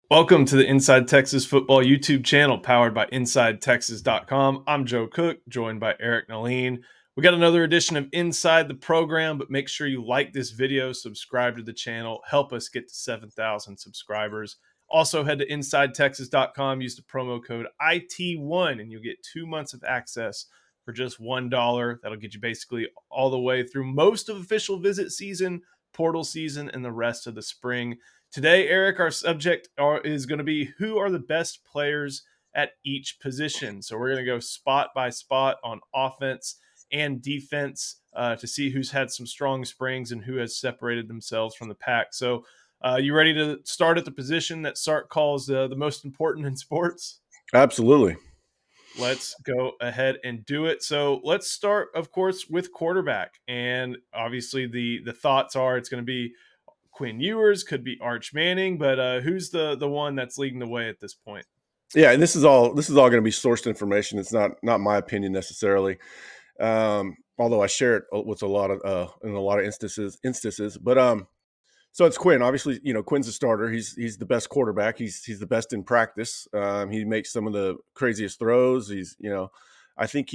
Welcome to the Inside Texas Football YouTube channel powered by InsideTexas.com. I'm Joe Cook, joined by Eric Naleen. We got another edition of Inside the Program, but make sure you like this video, subscribe to the channel, help us get to 7,000 subscribers. Also, head to InsideTexas.com, use the promo code IT1, and you'll get 2 months of access for just $1. That'll get you basically all the way through most of official visit season, portal season, and the rest of the spring. Today, Eric, our subject is going to be who are the best players at each position. So we're going to go spot by spot on offense and defense to see who's had some strong springs and who has separated themselves from the pack. So you ready to start at the position that Sark calls the most important in sports? Absolutely. Let's go ahead and do it. So let's start, of course, with quarterback. And obviously the thoughts are it's going to be Quinn Ewers, could be Arch Manning, but who's the one that's leading the way at this point? Yeah, and this is all going to be sourced information. It's not my opinion necessarily, although I share it with a lot of in a lot of instances. But so it's Quinn. Obviously, Quinn's a starter. He's the best quarterback. He's the best in practice. He makes some of the craziest throws. I think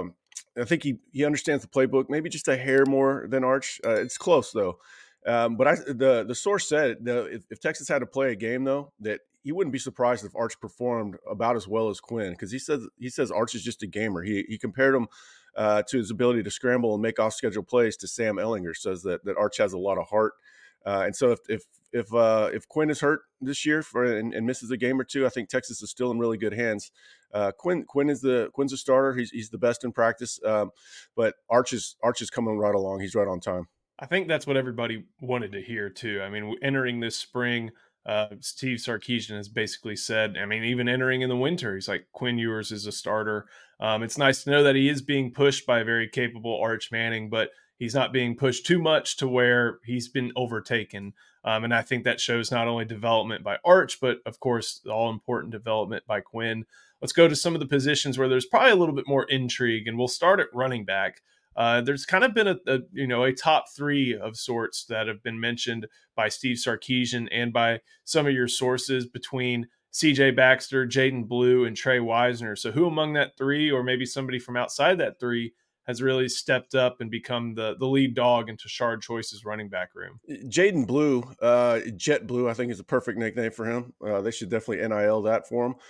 he understands the playbook. Maybe just a hair more than Arch. It's close though. But the source said if Texas had to play a game though, that he wouldn't be surprised if Arch performed about as well as Quinn, because he says Arch is just a gamer. He compared him to his ability to scramble and make off schedule plays to Sam Ellinger. Says that Arch has a lot of heart, and so if Quinn is hurt this year and misses a game or two, I think Texas is still in really good hands. Quinn's a starter. He's the best in practice, but Arch is coming right along. He's right on time. I think that's what everybody wanted to hear too. I mean, entering this spring, Steve Sarkisian has basically said, I mean, even entering in the winter, he's like, Quinn Ewers is a starter. It's nice to know that he is being pushed by a very capable Arch Manning, but he's not being pushed too much to where he's been overtaken. And I think that shows not only development by Arch, but of course, all important development by Quinn. Let's go to some of the positions where there's probably a little bit more intrigue, and we'll start at running back. There's kind of been a top three of sorts that have been mentioned by Steve Sarkisian and by some of your sources between C.J. Baxter, Jaden Blue, and Trey Wisner. So who among that three, or maybe somebody from outside that three, has really stepped up and become the lead dog into Shard Choice's running back room? Jaden Blue, Jet Blue, I think is a perfect nickname for him. They should definitely NIL that for him.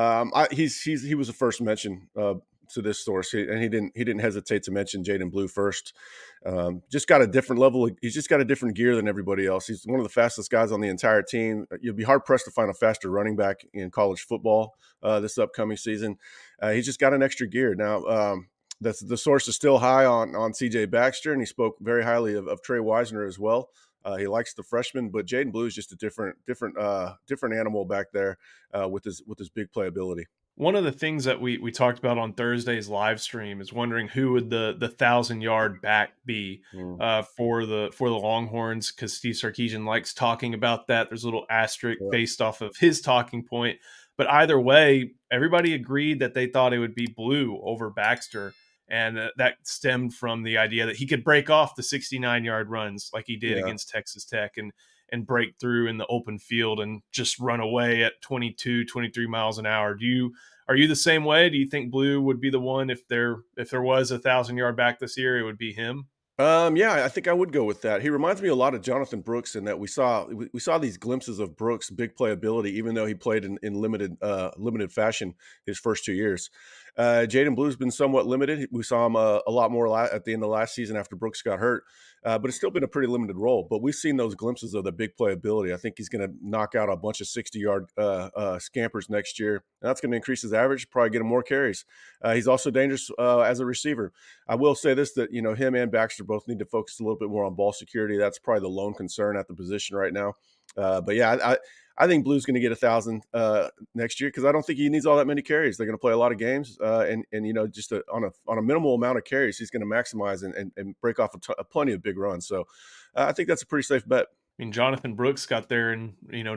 He was the first mention to this source, and he didn't hesitate to mention Jaden Blue first. Just got a different level. He's just got a different gear than everybody else. He's one of the fastest guys on the entire team. You'll be hard pressed to find a faster running back in college football this upcoming season. He's just got an extra gear now. The source is still high on C.J. Baxter, and he spoke very highly of Trey Wisner as well. He likes the freshman, but Jaden Blue is just a different animal back there with his big playability. One of the things that we talked about on Thursday's live stream is wondering who would the 1,000-yard back be for the Longhorns, because Steve Sarkisian likes talking about that. There's a little asterisk based off of his talking point, but either way, everybody agreed that they thought it would be Blue over Baxter, and that stemmed from the idea that he could break off the 69-yard runs like he did against Texas Tech and break through in the open field and just run away at 22, 23 miles an hour. Are you the same way? Do you think Blue would be the one if there was a 1,000-yard back this year, it would be him? Yeah, I think I would go with that. He reminds me a lot of Jonathan Brooks in that we saw these glimpses of Brooks' big playability, even though he played in limited fashion his first 2 years. Jaden Blue's been somewhat limited. We saw him a lot more at the end of last season after Brooks got hurt, but it's still been a pretty limited role. But we've seen those glimpses of the big playability. I think he's going to knock out a bunch of 60-yard scampers next year. And that's going to increase his average, probably get him more carries. He's also dangerous as a receiver. I will say this, that him and Baxter both need to focus a little bit more on ball security. That's probably the lone concern at the position right now. But yeah, I think Blue's going to get 1,000 next year, because I don't think he needs all that many carries. They're going to play a lot of games, and just on a minimal amount of carries, he's going to maximize and break off plenty of big runs. So I think that's a pretty safe bet. I mean, Jonathan Brooks got there in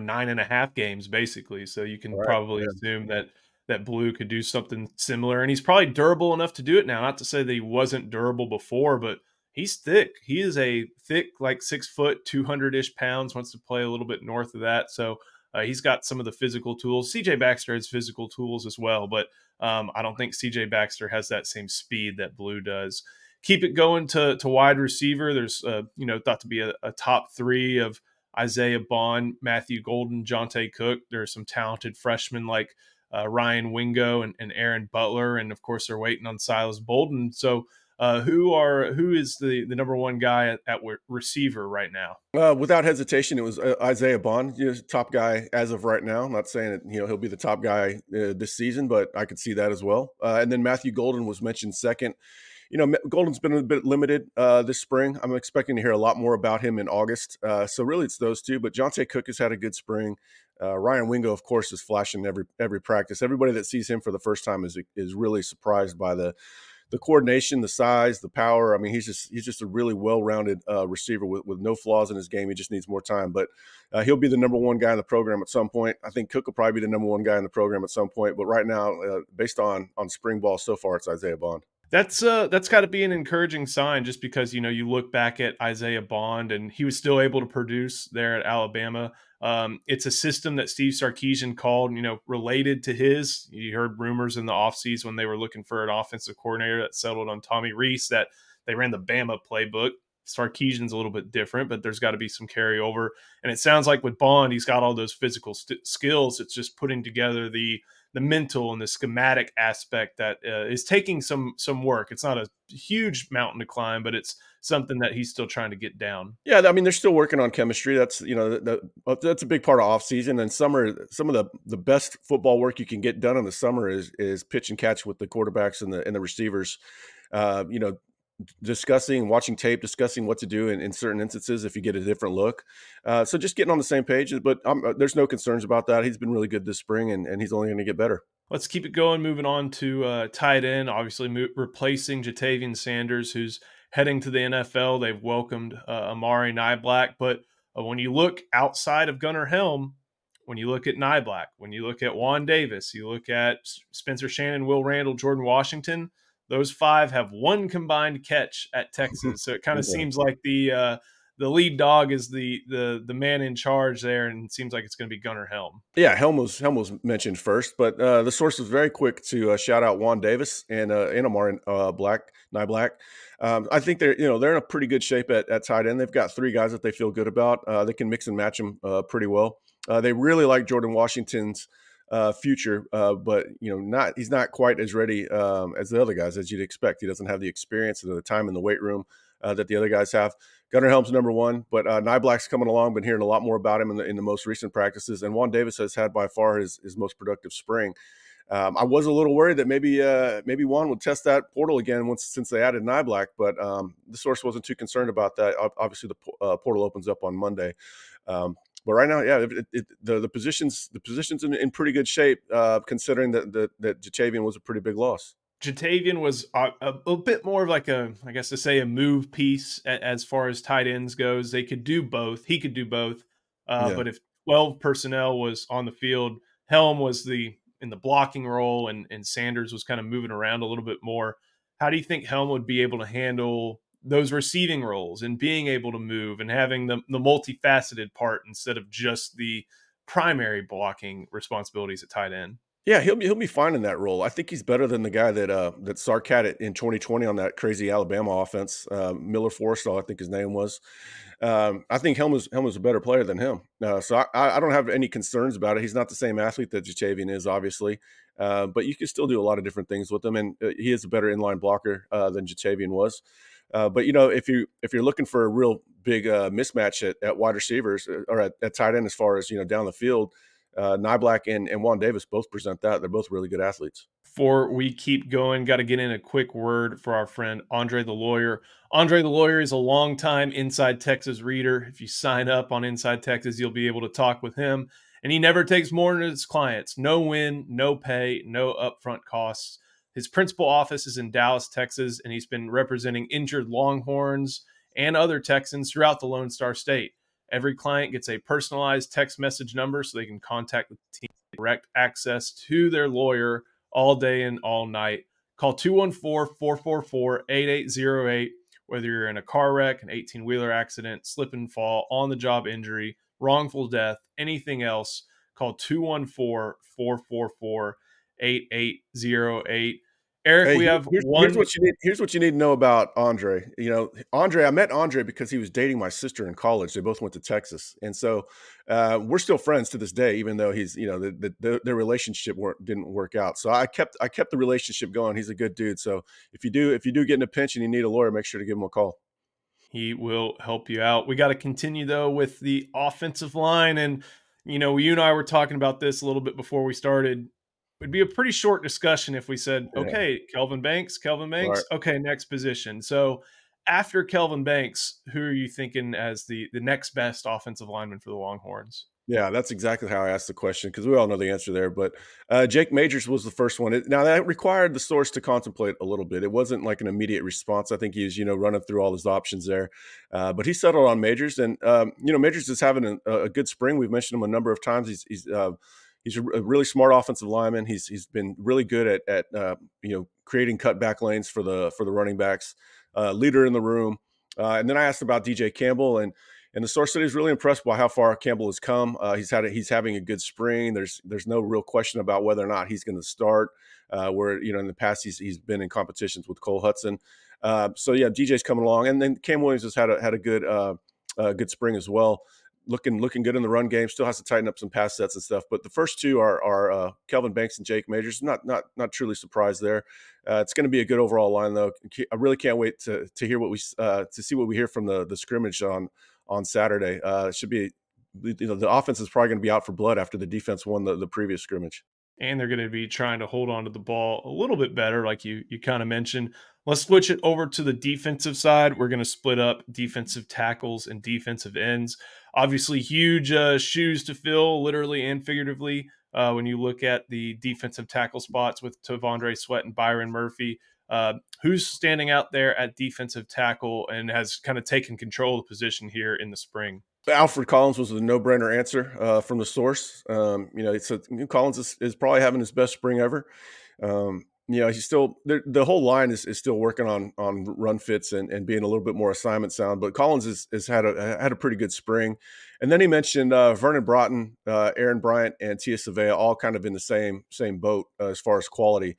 9.5 games basically, so you can Right. probably assume that Blue could do something similar, and he's probably durable enough to do it now. Not to say that he wasn't durable before, but he's thick. He is a thick, like 6 foot, 200-ish pounds. Wants to play a little bit north of that, so He's got some of the physical tools. CJ Baxter has physical tools as well, but I don't think CJ Baxter has that same speed that Blue does. Keep it going to wide receiver. There's thought to be a top three of Isaiah Bond, Matthew Golden, Jonte Cook. There are some talented freshmen like Ryan Wingo and Aaron Butler, and of course they're waiting on Silas Bolden. So who is the number one guy at receiver right now? Without hesitation, it was Isaiah Bond, top guy as of right now. I'm not saying that he'll be the top guy this season, but I could see that as well. And then Matthew Golden was mentioned second. Golden's been a bit limited this spring. I'm expecting to hear a lot more about him in August. So really, it's those two. But Jonte Cook has had a good spring. Ryan Wingo, of course, is flashing every practice. Everybody that sees him for the first time is really surprised by the coordination, the size, the power. I mean, he's just a really well-rounded receiver with no flaws in his game. He just needs more time, but he'll be the number one guy in the program at some point. I think Cook will probably be the number one guy in the program at some point, but right now, based on spring ball so far, it's Isaiah Bond. That's got to be an encouraging sign, just because you look back at Isaiah Bond and he was still able to produce there at Alabama. It's a system that Steve Sarkisian called, related to his. You heard rumors in the offseason when they were looking for an offensive coordinator that settled on Tommy Rees that they ran the Bama playbook. Sarkisian's a little bit different, but there's got to be some carryover. And it sounds like with Bond, he's got all those physical skills. It's just putting together the mental and the schematic aspect that is taking some work. It's not a huge mountain to climb, but it's something that he's still trying to get down. Yeah, I mean, they're still working on chemistry. That's that's a big part of off season and summer. Some of the best football work you can get done in the summer is pitch and catch with the quarterbacks and the receivers. Uh, you know, Discussing, watching tape, discussing what to do in certain instances if you get a different look. So just getting on the same page, but there's no concerns about that. He's been really good this spring, and he's only going to get better. Let's keep it going. Moving on to tight end, obviously replacing Jatavian Sanders, who's heading to the NFL. They've welcomed Amari Niblack, but when you look outside of Gunnar Helm, when you look at Niblack, when you look at Juan Davis, you look at Spencer Shannon, Will Randall, Jordan Washington, those five have one combined catch at Texas. So it kind of Okay. seems like the lead dog is the man in charge there, and it seems like it's going to be Gunnar Helm. Yeah, Helm was mentioned first, but the source was very quick to shout out Juan Davis and Amari Niblack. I think they're in a pretty good shape at tight end. They've got three guys that they feel good about. They can mix and match them pretty well. They really like Jordan Washington's future, but he's not quite as ready as the other guys as you'd expect. He doesn't have the experience and the time in the weight room that the other guys have. Gunnar Helm's number one, but Niblack's coming along. Been hearing a lot more about him in the most recent practices, and Juan Davis has had by far his most productive spring. I was a little worried that maybe Juan would test that portal again since they added Niblack, but the source wasn't too concerned about that. Obviously, the portal opens up on Monday. But right now, yeah, the positions in pretty good shape, considering that Jatavian was a pretty big loss. Jatavian was a bit more of like I guess to say a move piece as far as tight ends goes. They could do both. He could do both. Yeah. But if 12 personnel was on the field, Helm was in the blocking role, and Sanders was kind of moving around a little bit more. How do you think Helm would be able to handle those receiving roles and being able to move and having the multifaceted part instead of just the primary blocking responsibilities at tight end? Yeah, he'll be fine in that role. I think he's better than the guy that Sark had it in 2020 on that crazy Alabama offense. Miller Forrestall, I think his name was. I think Helm was a better player than him. So I don't have any concerns about it. He's not the same athlete that Jatavian is, obviously, but you can still do a lot of different things with him, and he is a better inline blocker than Jatavian was. But if you're looking for a real big mismatch at wide receivers or at tight end as far as down the field. Niblack and Juan Davis both present that. They're both really good athletes. Before we keep going, got to get in a quick word for our friend Andre the Lawyer. Andre the Lawyer is a longtime Inside Texas reader. If you sign up on Inside Texas, you'll be able to talk with him. And he never takes more than his clients. No win, no pay, no upfront costs. His principal office is in Dallas, Texas, and he's been representing injured Longhorns and other Texans throughout the Lone Star State. Every client gets a personalized text message number so they can contact the team, direct access to their lawyer all day and all night. Call 214-444-8808, whether you're in a car wreck, an 18-wheeler accident, slip and fall, on-the-job injury, wrongful death, anything else. Call 214-444-8808. Eric, Hey, we have here's one. what you need. Here's what you need to know about Andre. Andre. I met Andre because he was dating my sister in college. They both went to Texas, and so we're still friends to this day. Even though he's, their relationship didn't work out. So I kept the relationship going. He's a good dude. So if you do get in a pinch and you need a lawyer, make sure to give him a call. He will help you out. We got to continue though with the offensive line, and you and I were talking about this a little bit before we started. It'd be a pretty short discussion if we said, Yeah. "Okay, Kelvin Right. Banks. Okay, next position." So after Kelvin Banks, who are you thinking as the next best offensive lineman for the Longhorns? Yeah, that's exactly how I asked the question because we all know the answer there. But Jake Majors was the first one. Now that required the source to contemplate a little bit. It wasn't like an immediate response. I think he was, running through all his options there. But he settled on Majors, and Majors is having a good spring. We've mentioned him a number of times. He's a really smart offensive lineman. He's been really good at creating cutback lanes for the running backs. Leader in the room. And then I asked about DJ Campbell, and the source said he's really impressed by how far Campbell has come. He's having a good spring. There's no real question about whether or not he's going to start. Where in the past he's been in competitions with Cole Hudson. So yeah, DJ's coming along, and then Cam Williams has had a good spring as well. Looking good in the run game. Still has to tighten up some pass sets and stuff. But the first two are Kelvin Banks and Jake Majors. Not truly surprised there. It's going to be a good overall line though. I really can't wait to hear to see what we hear from the scrimmage on Saturday. It should be, the offense is probably going to be out for blood after the defense won the previous scrimmage. And they're going to be trying to hold on to the ball a little bit better, like you kind of mentioned. Let's switch it over to the defensive side. We're going to split up defensive tackles and defensive ends. Obviously, huge shoes to fill, literally and figuratively. When you look at the defensive tackle spots with Tavondre Sweat and Byron Murphy, who's standing out there at defensive tackle and has kind of taken control of the position here in the spring? Alfred Collins was a no-brainer answer from the source. Collins is probably having his best spring ever. He's still the whole line is still working on run fits and being a little bit more assignment sound. But Collins has had a pretty good spring. And then he mentioned Vernon Broughton, Aaron Bryant, and Tia Savea all kind of in the same boat as far as quality.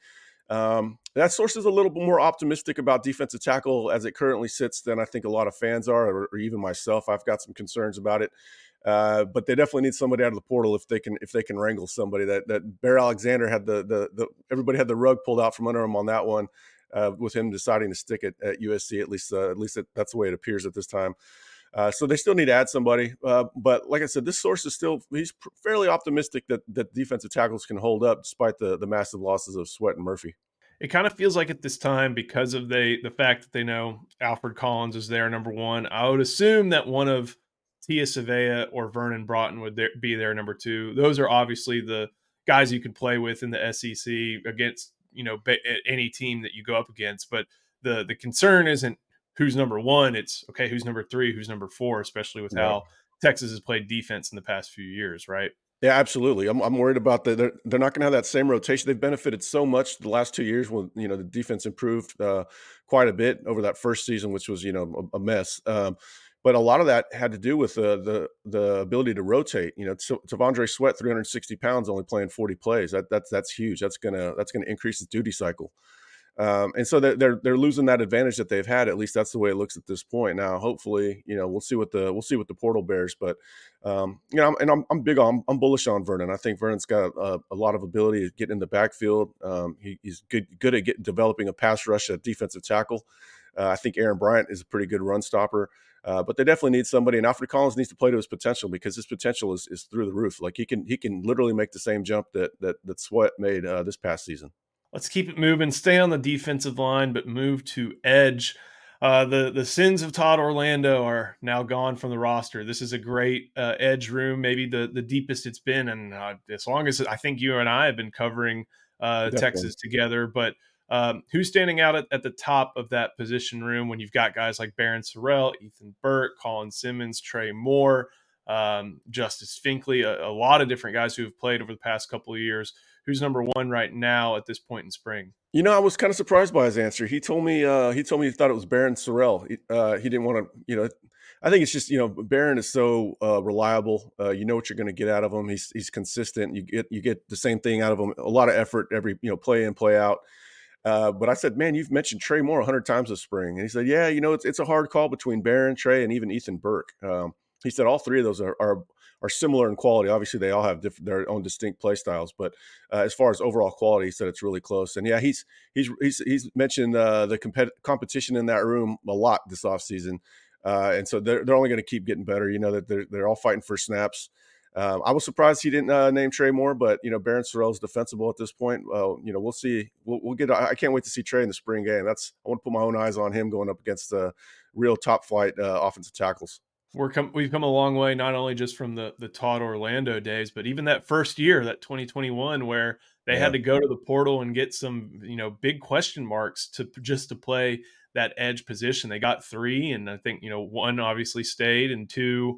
That source is a little bit more optimistic about defensive tackle as it currently sits than I think a lot of fans are, or even myself. I've got some concerns about it, but they definitely need somebody out of the portal if they can wrangle somebody. That Bear Alexander had the everybody had the rug pulled out from under him on that one, with him deciding to stick it at USC. At least that's the way it appears at this time. So they still need to add somebody. But like I said, this source is he's fairly optimistic that defensive tackles can hold up despite the massive losses of Sweat and Murphy. It kind of feels like at this time, because of the fact that they know Alfred Collins is there, number one. I would assume that one of Tia Savea or Vernon Broughton would be there, number two. Those are obviously the guys you could play with in the SEC against any team that you go up against. But the concern isn't who's number one; it's okay, who's number three, who's number four, especially with Right. how Texas has played defense in the past few years, right? Yeah, absolutely. I'm worried about that. They're not going to have that same rotation. They've benefited so much the last 2 years when the defense improved quite a bit over that first season, which was a mess. But a lot of that had to do with the ability to rotate. Tavondre Sweat, 360 pounds, only playing 40 plays. That's huge. That's gonna increase his duty cycle. And so they're losing that advantage that they've had. At least that's the way it looks at this point. Now, hopefully, we'll see what the portal bears. But I'm bullish on Vernon. I think Vernon's got a lot of ability to get in the backfield. He's good at developing a pass rush at defensive tackle. I think Aaron Bryant is a pretty good run stopper. But they definitely need somebody, and Alfred Collins needs to play to his potential because his potential is through the roof. Like he can literally make the same jump that Sweat made this past season. Let's keep it moving. Stay on the defensive line, but move to edge. The sins of Todd Orlando are now gone from the roster. This is a great edge room, maybe the deepest it's been, and as long as I think you and I have been covering Definitely. Texas together. But who's standing out at the top of that position room when you've got guys like Barron Sorrell, Ethan Burke, Colin Simmons, Trey Moore, Justice Finkley, a lot of different guys who have played over the past couple of years. Who's number one right now at this point in spring? I was kind of surprised by his answer. He told me he thought it was Baron Sorrell. He didn't want to. I think it's just Barron is so reliable. You know what you're going to get out of him. He's consistent. You get the same thing out of him. A lot of effort every play in play out. But I said, man, you've mentioned Trey Moore 100 times this spring, and he said, yeah, it's a hard call between Barron, Trey, and even Ethan Burke. He said all three of those are similar in quality. Obviously, they all have their own distinct play styles, but as far as overall quality, he said it's really close. And yeah, he's mentioned the competition in that room a lot this offseason. And so they're only going to keep getting better. You know that they're all fighting for snaps. I was surprised he didn't name Trey Moore, but Barron Sorrell is defensible at this point. We'll see. We'll get. I can't wait to see Trey in the spring game. I want to put my own eyes on him going up against real top flight offensive tackles. We've come a long way, not only just from the Todd Orlando days, but even that first year, that 2021, where they Yeah. had to go to the portal and get some, big question marks to play that edge position. They got three, and I think one obviously stayed, and two,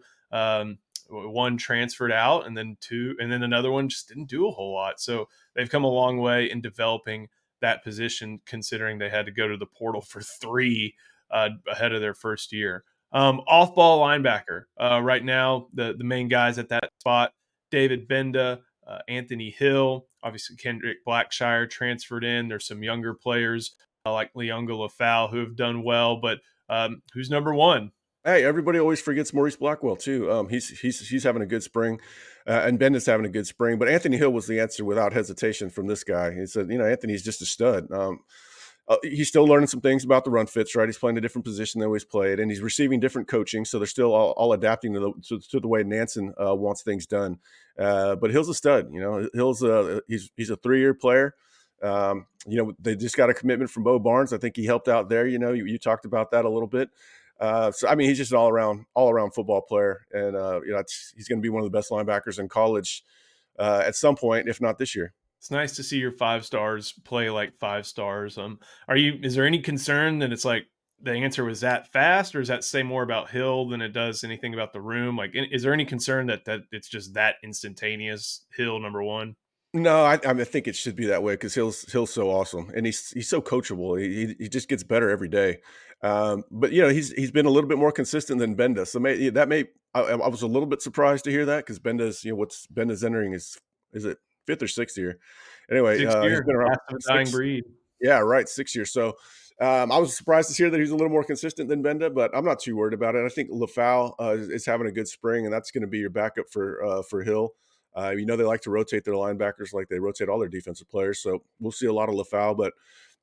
one transferred out, and then another one just didn't do a whole lot. So they've come a long way in developing that position, considering they had to go to the portal for three ahead of their first year. Off ball linebacker. Right now, the main guys at that spot: David Benda, Anthony Hill, obviously Kendrick Blackshire transferred in. There's some younger players like Leonga Lafau who have done well, but who's number one? Hey, everybody always forgets Maurice Blackwell too. He's having a good spring, and Benda's having a good spring. But Anthony Hill was the answer without hesitation from this guy. He said, Anthony's just a stud. He's still learning some things about the run fits, right? He's playing a different position than he's played, and he's receiving different coaching. So they're still all adapting to the way Nansen wants things done. But Hill's a stud. Hill's he's a 3-year player. They just got a commitment from Bo Barnes. I think he helped out there. You talked about that a little bit. So I mean, he's just an all around football player, and he's going to be one of the best linebackers in college at some point, if not this year. It's nice to see your 5 stars play like 5 stars. Is there any concern that it's like the answer was that fast, or does that say more about Hill than it does anything about the room? Like, is there any concern that it's just that instantaneous Hill number one? No, I think it should be that way because Hill's so awesome, and he's so coachable. He just gets better every day. But he's been a little bit more consistent than Benda, so I was a little bit surprised to hear that because Benda's entering is it 5th or 6th year? Anyway, Six he's year, been around last of a dying six. breed. Yeah, right, 6 years. So I was surprised to hear that he's a little more consistent than Benda, but I'm not too worried about it. I think Lafau is having a good spring, and that's going to be your backup for Hill. They like to rotate their linebackers like they rotate all their defensive players. So we'll see a lot of Lafau, but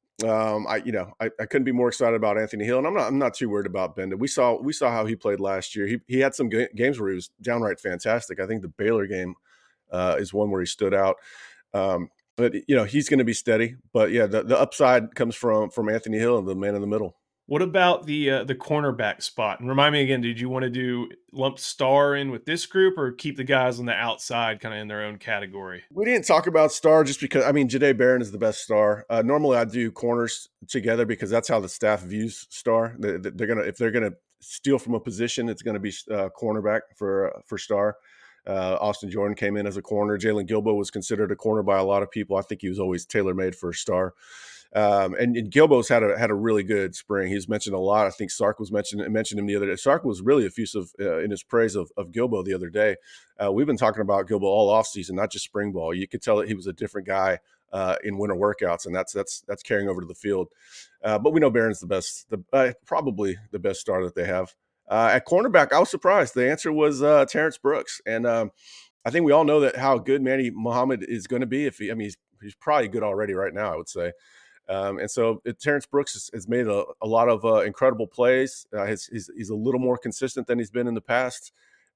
I couldn't be more excited about Anthony Hill, and I'm not too worried about Benda. We saw how he played last year. He had some games where he was downright fantastic. I think the Baylor game is one where he stood out. But he's going to be steady. But yeah, the upside comes from Anthony Hill, the man in the middle. What about the cornerback spot? And remind me again, did you want to do lump star in with this group or keep the guys on the outside kind of in their own category? We didn't talk about star just because Jahdae Barron is the best star. Normally, I do corners together because that's how the staff views star. If they're gonna steal from a position, it's gonna be cornerback for star. Austin Jordan came in as a corner. Jalen Gilbo was considered a corner by a lot of people. I think he was always tailor made for a star. And Gilbo's had a really good spring. He's mentioned a lot. I think Sark was mentioned him the other day. Sark was really effusive in his praise of Gilbo the other day. We've been talking about Gilbo all offseason, not just spring ball. You could tell that he was a different guy in winter workouts, and that's carrying over to the field. But we know Barron's probably the best star that they have. At cornerback, I was surprised. The answer was Terrence Brooks, and I think we all know that how good Manny Muhammad is going to be. He's probably good already right now, I would say. And so Terrence Brooks has made a lot of incredible plays. He's a little more consistent than he's been in the past.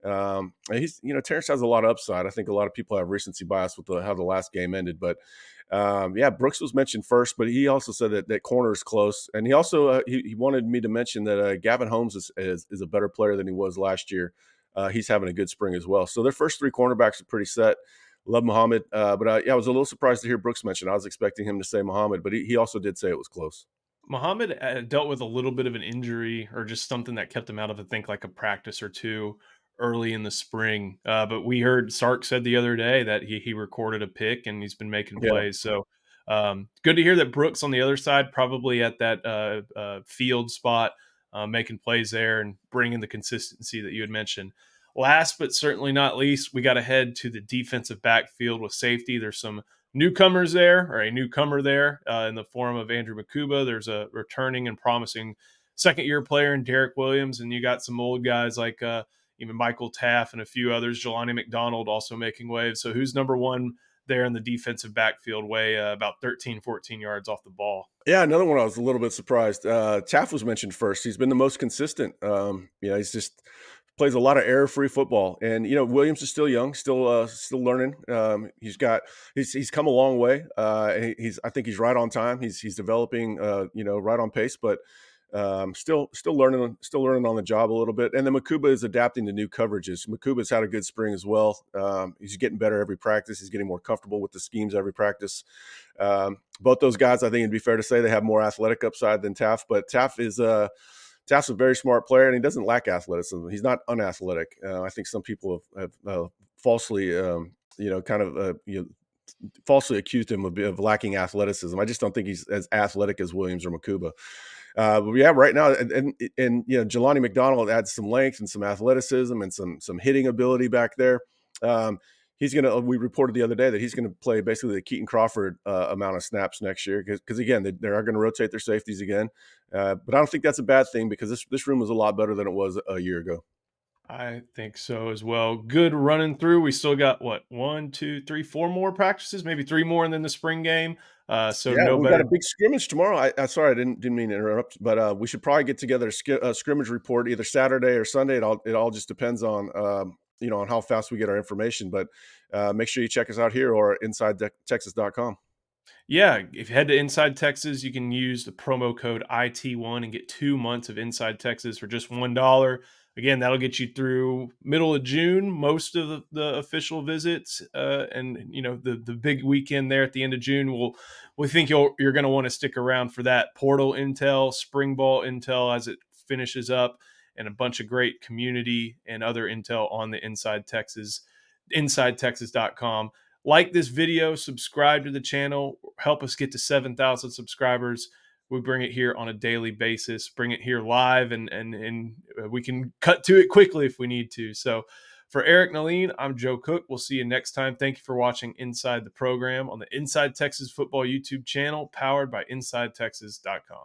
Terrence has a lot of upside. I think a lot of people have recency bias with how the last game ended, but Brooks was mentioned first, but he also said that corner is close, and he also he wanted me to mention that Gavin Holmes is a better player than he was last year. He's having a good spring as well. So their first three cornerbacks are pretty set. Love Muhammad, but I was a little surprised to hear Brooks mentioned. I was expecting him to say Muhammad, but he also did say it was close. Muhammad dealt with a little bit of an injury or just something that kept him out of, I think, like a practice or two early in the spring. But we heard Sark said the other day that he recorded a pick and he's been making Yeah. plays. So good to hear that Brooks on the other side, probably at that field spot. making plays there and bringing the consistency that you had mentioned. Last but certainly not least, we got to head to the defensive backfield with safety. There's some newcomers there, or a newcomer there, in the form of Andrew Makuba. There's a returning and promising second-year player in Derek Williams, and you got some old guys like even Michael Taff and a few others. Jelani McDonald also making waves. So who's number one there in the defensive backfield, way about 13, 14 yards off the ball? Yeah, another one I was a little bit surprised. Taff was mentioned first. He's been the most consistent. He's just plays a lot of error-free football, and Williams is still young, still learning. He's come a long way. I think he's right on time. He's developing, right on pace, but still learning on the job a little bit. And then Makuba is adapting to new coverages. Makuba's had a good spring as well. He's getting better every practice. He's getting more comfortable with the schemes every practice. Both those guys, I think it'd be fair to say, they have more athletic upside than Taff, but Taff's a very smart player, and he doesn't lack athleticism. He's not unathletic. I think some people have falsely, falsely accused him of lacking athleticism. I just don't think he's as athletic as Williams or Makuba. But yeah, right now, and Jelani McDonald adds some length and some athleticism and some hitting ability back there. We reported the other day that he's going to play basically the Keaton Crawford amount of snaps next year because again, they are going to rotate their safeties again. But I don't think that's a bad thing because this room is a lot better than it was a year ago. I think so as well. Good running through. We still got what, 1, 2, 3, 4 more practices, maybe 3 more, and then the spring game. So Yeah, no we better. got a big scrimmage tomorrow. I sorry, I didn't mean to interrupt, but we should probably get together a scrimmage report either Saturday or Sunday. It all just depends on on how fast we get our information. But make sure you check us out here or InsideTexas.com. Yeah, if you head to Inside Texas, you can use the promo code IT1 and get 2 months of Inside Texas for just $1. Again, that'll get you through middle of June, most of the official visits, and the big weekend there at the end of June. We think you're going to want to stick around for that portal intel, spring ball intel as it finishes up, and a bunch of great community and other intel on the Inside Texas, InsideTexas.com. Like this video, subscribe to the channel, help us get to 7,000 subscribers. We bring it here on a daily basis, bring it here live, and we can cut to it quickly if we need to. So for Eric Naline, I'm Joe Cook. We'll see you next time. Thank you for watching Inside the Program on the Inside Texas Football YouTube channel, powered by InsideTexas.com.